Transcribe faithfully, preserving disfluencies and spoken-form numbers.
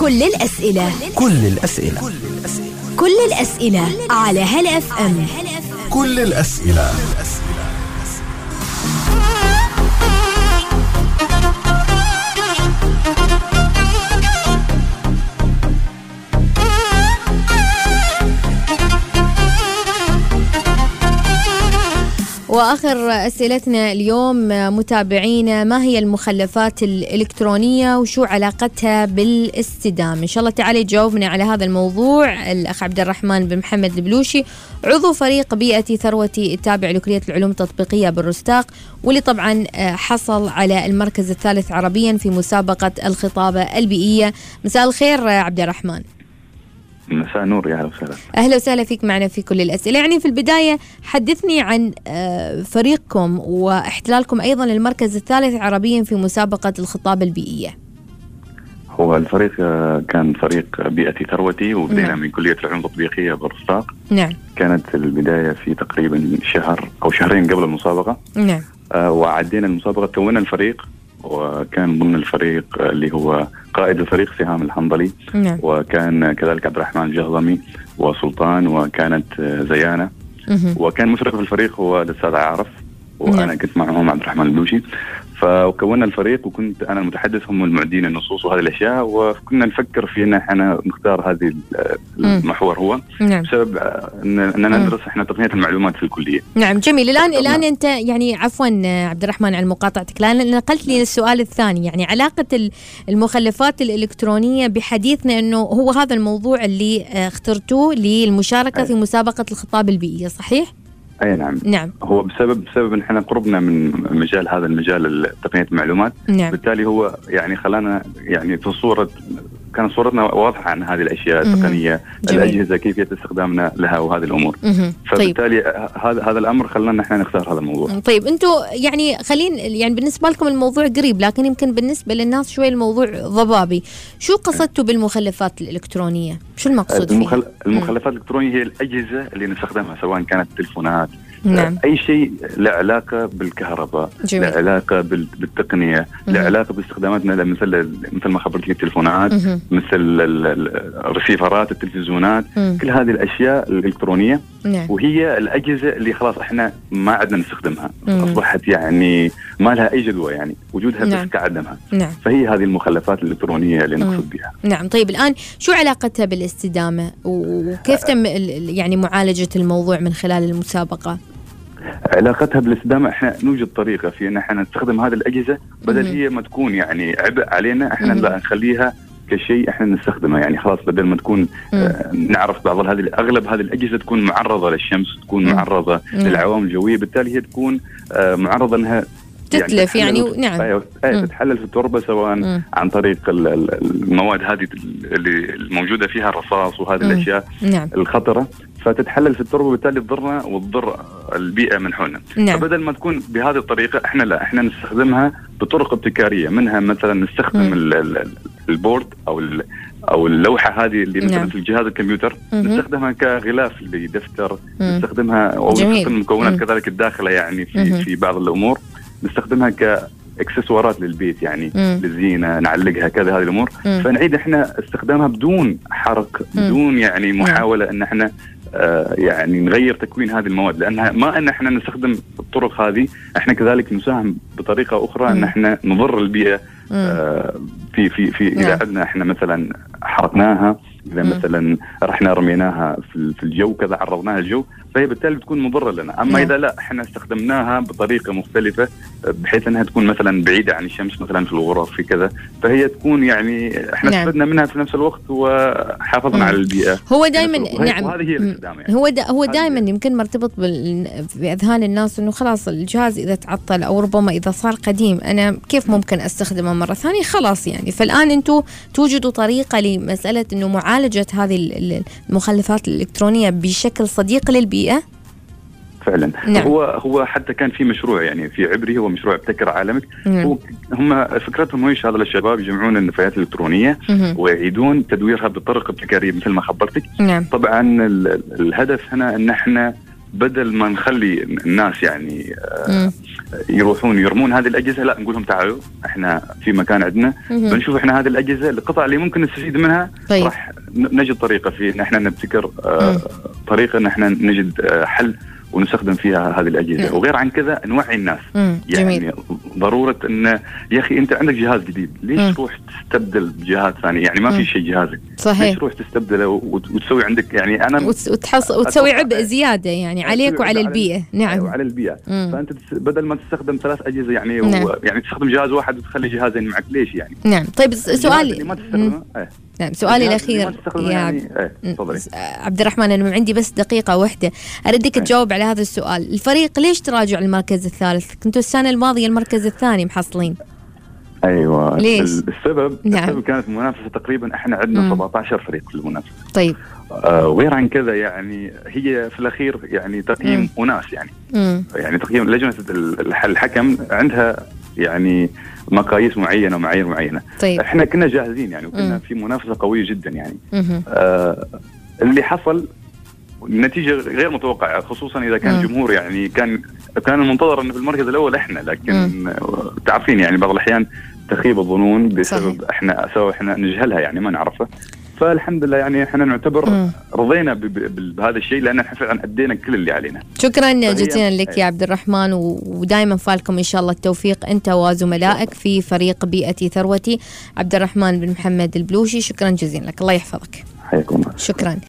كل الأسئلة كل الأسئلة كل الأسئلة على هلا اف ام. كل الأسئلة. وآخر أسئلتنا اليوم متابعينا، ما هي المخلفات الإلكترونية وشو علاقتها بالاستدامة؟ إن شاء الله تعالى يجاوبنا على هذا الموضوع الأخ عبد الرحمن بن محمد البلوشي، عضو فريق بيئتي ثروتي التابع لكلية العلوم التطبيقية بالرستاق، واللي طبعا حصل على المركز الثالث عربيا في مسابقة الخطابة البيئية. مساء الخير عبد الرحمن. مساء نور، يا أهلا وسهلا. أهلا وسهلا فيك معنا في كل الأسئلة. يعني في البداية حدثني عن فريقكم واحتلالكم أيضا المركز الثالث عربيا في مسابقة الخطابة البيئية. هو الفريق كان فريق بيئتي ثروتي، وبدينا نعم. من كلية العلوم التطبيقية بالرستاق. نعم. كانت البداية في تقريبا شهر أو شهرين قبل المسابقة. نعم. آه وعدينا المسابقة، كونا الفريق، وكان ضمن الفريق اللي هو قائد الفريق سهام الحنظلي. نعم. وكان كذلك عبد الرحمن الجهضمي وسلطان، وكانت زيانة. مه. وكان مشرف الفريق هو الأستاذ عارف، وأنا نعم. كنت معهم عبد الرحمن البلوشي. فكونا الفريق، وكنت أنا المتحدث، هم المعدين النصوص وهذه الأشياء، وكنا نفكر في أن احنا نختار هذه المحور هو نعم. بسبب أننا ندرس احنا تقنية المعلومات في الكلية. نعم جميل. الآن الآن أنت يعني عفوا عبد الرحمن على مقاطعتك، لأن نقلت لي السؤال الثاني، يعني علاقة المخلفات الإلكترونية بحديثنا، أنه هو هذا الموضوع اللي اخترتوه للمشاركة في مسابقة الخطابة البيئية، صحيح؟ أي نعم. نعم. هو بسبب بسبب إن إحنا قربنا من مجال هذا المجال تقنية المعلومات. نعم. بالتالي هو يعني خلانا يعني في صورة، كانت صورتنا واضحة عن هذه الأشياء التقنية، الأجهزة كيفية استخدامنا لها وهذه الأمور. مه. فبالتالي طيب. هذا هذا الأمر خلانا إحنا نختار هذا الموضوع. طيب أنتوا يعني خلين يعني بالنسبة لكم الموضوع قريب، لكن يمكن بالنسبة للناس شوي الموضوع ضبابي. شو قصدتوا بالمخلفات الإلكترونية؟ شو المقصود المخل... فيه؟ المخلفات الإلكترونية هي الأجهزة اللي نستخدمها، سواء كانت تلفونات، نعم. أي شيء له علاقة بالكهرباء، له علاقة بالتقنية، له علاقة باستخداماتنا، مثل مثل ما خبرت لك التلفونات، مه. مثل الرسيفرات، التلفزيونات، مه. كل هذه الأشياء الإلكترونية. نعم. وهي الأجهزة اللي خلاص إحنا ما عدنا نستخدمها، مه. أصبحت يعني ما لها أي جدوى، يعني وجودها نعم. بس كعدمها. نعم. فهي هذه المخلفات الإلكترونية اللي نقصد بها. نعم. طيب الآن شو علاقتها بالاستدامة، وكيف تم يعني معالجة الموضوع من خلال المسابقة؟ علاقتها بالاستدامة، احنا نوجد طريقة في ان احنا نستخدم هذه الأجهزة، بدل هي ما تكون يعني عبء علينا، احنا لا نخليها كشيء احنا نستخدمه. يعني خلاص بدل ما تكون آه نعرف بعض هذه اغلب هذه الأجهزة تكون معرضة للشمس، تكون مم. معرضة مم. للعوامل الجوية، بالتالي هي تكون آه معرضة انها تتلف يعني, يعني نعم. أيوة تتحلل في التربة، سواء مم. عن طريق المواد هذه اللي الموجودة فيها الرصاص وهذه مم. الأشياء نعم. الخطرة، فتتحلل في التربة، وبالتالي تضرنا وتضر البيئة من حولنا. نعم. فبدل ما تكون بهذه الطريقة، احنا لا احنا نستخدمها بطرق ابتكارية، منها مثلا نستخدم البورد او او اللوحة هذه اللي مثلا نعم. في الجهاز الكمبيوتر، مم. نستخدمها كغلاف لدفتر، مم. نستخدمها او نستخدم المكونات كذلك الداخلة، يعني في مم. في بعض الأمور نستخدمها كاكسسوارات للبيت، يعني مم. للزينة نعلقها كذا، هذه الأمور. مم. فنعيد احنا استخدامها بدون حرق، مم. بدون يعني محاولة ان احنا آه يعني نغير تكوين هذه المواد، لأنها ما أن احنا نستخدم الطرق هذه، احنا كذلك نساهم بطريقة أخرى مم. ان احنا نضر البيئة آه في في في مم. إذا عدنا احنا مثلا حرقناها، إذا مم. مثلا رحنا رميناها في في الجو كذا، عرضناها الجو، فهي بالتالي بتكون مضرة لنا. أما مم. إذا لا احنا استخدمناها بطريقة مختلفة، بحيث أنها تكون مثلا بعيدة عن الشمس، مثلا في الغرف في كذا، فهي تكون يعني احنا استفدنا منها في نفس الوقت وحافظنا مم. على البيئة. هو دائما نعم وهذه هي الاستدامة. يعني. هو دا هو دائما يمكن مرتبط بأذهان الناس إنه خلاص الجهاز إذا تعطل أو ربما إذا صار قديم، أنا كيف ممكن أستخدمه مرة ثانية؟ خلاص يعني. فالآن أنتوا توجدوا طريقة لمسألة إنه معالجة هذه المخلفات الإلكترونية بشكل صديق للبيئة. فعلا. نعم. هو هو حتى كان في مشروع يعني في عبري، هو مشروع ابتكر عالمك. هو هم فكرتهم ايش؟ هذا الشباب يجمعون النفايات الالكترونيه مم. ويعيدون تدويرها بطرق ابتكاريه مثل ما خبرتك. نعم. طبعا الهدف هنا ان احنا بدل ما نخلي الناس يعني آه يروحون يرمون هذه الأجهزة، لا نقول لهم تعالوا احنا في مكان عندنا بنشوف احنا هذه الأجهزة القطع اللي ممكن نستفيد منها. طيب. راح نجد طريقة في ان احنا نبتكر آه طريقة ان احنا نجد آه حل ونستخدم فيها هذه الأجهزة. مم. وغير عن كذا نوعي الناس. مم. يعني جميل. ضرورة ان يا اخي انت عندك جهاز جديد، ليش مم. تروح تستبدل بجهاز ثاني؟ يعني ما مم. في شيء جهازك، صحيح. ليش تروح تستبدله وتسوي عندك يعني انا وتحص وتسوي عبء زيادة يعني عليك وعلى البيئة. نعم. وعلى البيئة. مم. فأنت بدل ما تستخدم ثلاث أجهزة يعني نعم. و... يعني تستخدم جهاز واحد وتخلي جهازين معك، ليش يعني؟ نعم. طيب سؤالي اللي ما تستخدمه ايه. نعم سؤالي الأخير يا يعني ايه. عبد الرحمن، أنا عندي بس دقيقة واحدة أردك ايه. تجاوب على هذا السؤال. الفريق ليش تراجع المركز الثالث؟ كنتوا السنة الماضية المركز الثاني محصلين. ايوه ليش؟ السبب نعم. السبب كانت المنافسة تقريبا احنا عندنا سبعة عشر فريق في المنافسة. طيب. آه وغير عن كذا يعني هي في الأخير يعني تقييم مم. وناس يعني مم. يعني تقييم لجنة الحكم عندها يعني مقاييس معينة ومعايير معينة. طيب. احنا كنا جاهزين يعني وكنا مم. في منافسة قوية جدا يعني. مم. آه اللي حصل النتيجة غير متوقعة، خصوصا إذا كان مم. الجمهور يعني كان كان المنتظر أنه في المركز الأول إحنا، لكن مم. تعرفين يعني بعض الأحيان تخيب الظنون بسبب صحيح. إحنا سواء إحنا نجهلها يعني ما نعرفها. فالحمد لله يعني إحنا نعتبر مم. رضينا ب- ب- بهذا الشيء لأن إحنا فعلا أدينا كل اللي علينا. شكرا فهي- جزيلا لك يا عبد الرحمن، ودائما فالكم إن شاء الله التوفيق أنت وزملائك في فريق بيئتي ثروتي. عبد الرحمن بن محمد البلوشي، شكرا جزيلا لك، الله يحفظك. حياكم الله. شكرا.